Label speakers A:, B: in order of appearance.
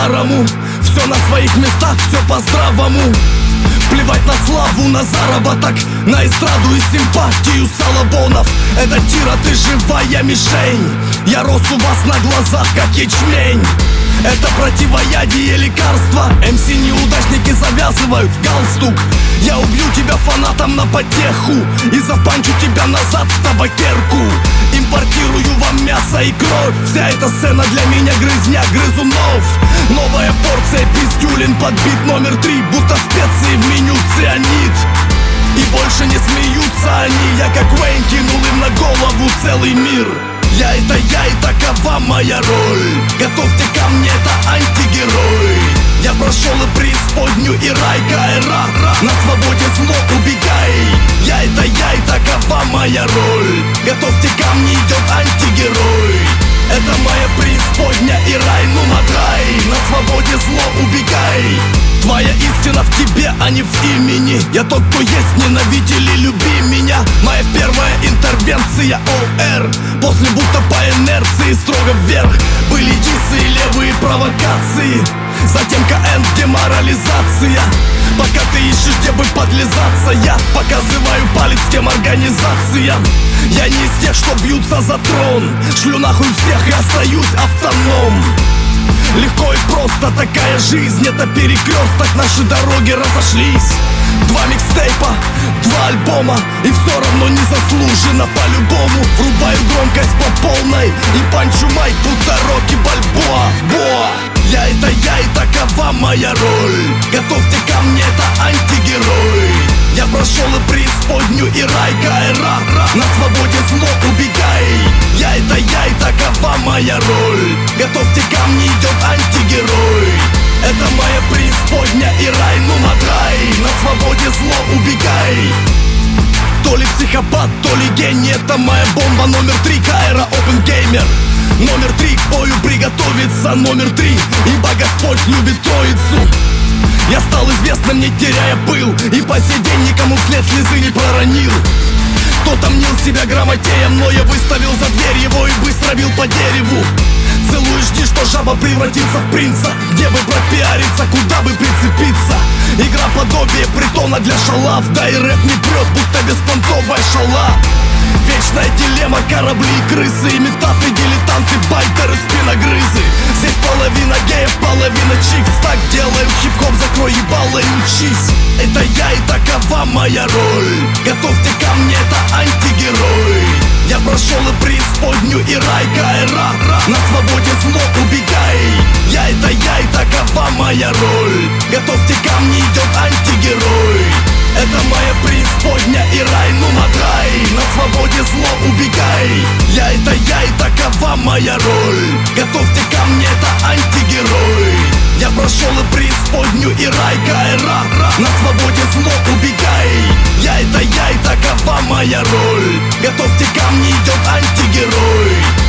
A: по-старому, все на своих местах, все по-здравому. Плевать на славу, на заработок, на эстраду и симпатию салабонов. Это тира, ты живая мишень. Я рос у вас на глазах, как ячмень. Это противоядие, лекарства. МС-неудачники завязывают галстук. Я убью тебя фанатом на потеху и запанчу тебя назад в табакерку. Импортирую вам мясо и кровь. Вся эта сцена для меня грызня грызунов. Новая порция пиздюлин, подбит номер 3, будто специи в меню цианид. И больше не смеются они. Я как Уэйн кинул им на голову целый мир. Я и такова моя роль. Готовьте ко мне, это антигерой. Я прошел и преисподнюю, и рай, кайра. На свободе зло убегай. Я и такова моя роль. Готовьте ко мне, идет антигерой. Это моя преисподня и рай, ну матай. На свободе зло убегай. Твоя истина в тебе, а не в имени. Я тот, кто есть, ненавидь или люби меня. Моя первая интервенция ОР. После будто по инерции строго вверх. Были дисы и левые провокации. Затем КН, деморализация. Пока ты ищешь, где бы подлизаться, я показываю палец тем организациям. Я не из тех, что бьются за трон. Шлю нахуй всех и остаюсь автоном. Легко и просто такая жизнь, это перекресток, наши дороги разошлись. 2 микстейпа, 2 альбома, и все равно незаслуженно по-любому. Врубаю громкость по полной и панчу майк, будто Рокки Бальбоа. Я и такова моя роль. Готовьте ко мне, это антигерой. Я прошел и преисподнюю, и рай, кайра. На свободе зло убегай. Я и такова моя роль. Готовьте ко мне, идет антигерой. Это моя преисподня и рай, ну матай. На свободе зло убегай. То ли психопат, то ли гений. Это моя бомба номер 3, Кайра Open Gamer. Номер 3, к бою приготовиться. Номер 3, ибо Господь любит троицу. Я стал известным, не теряя пыл, и по сей день никому вслед слезы не проронил. Кто-то мнил себя грамотеем, но я выставил за дверь его и быстро бил по дереву. Целую, жди, что жаба превратится в принца. Где бы пропиариться, куда бы прицепиться. Игра подобие притона для шалав. Да и рэп не прет, будто беспонтовая шала. Вечная дилемма, корабли и крысы. Имитаты, дилетанты, байтеры, спиногрызы. Здесь половина геев, половина чикс. Так делаю хип-хоп, закрой ебало и учись. Это я и такова моя роль. Готовьте ко мне, это антигерой. Я прошел и преисподнюю, и рай, кайра. На свободе зло убегай. Я и такова моя роль. Готовьте ко мне, идет антигерой. Это моя преисподня и рай, ну матай. На свободе зло убегай. Я и такова моя роль. Готовьте ко мне, это антигерой. Я прошел и преисподнюю, и рай, кайра. На свободе зло убегай. Я и такова моя роль. Готовьте ко мне, идет антигерой.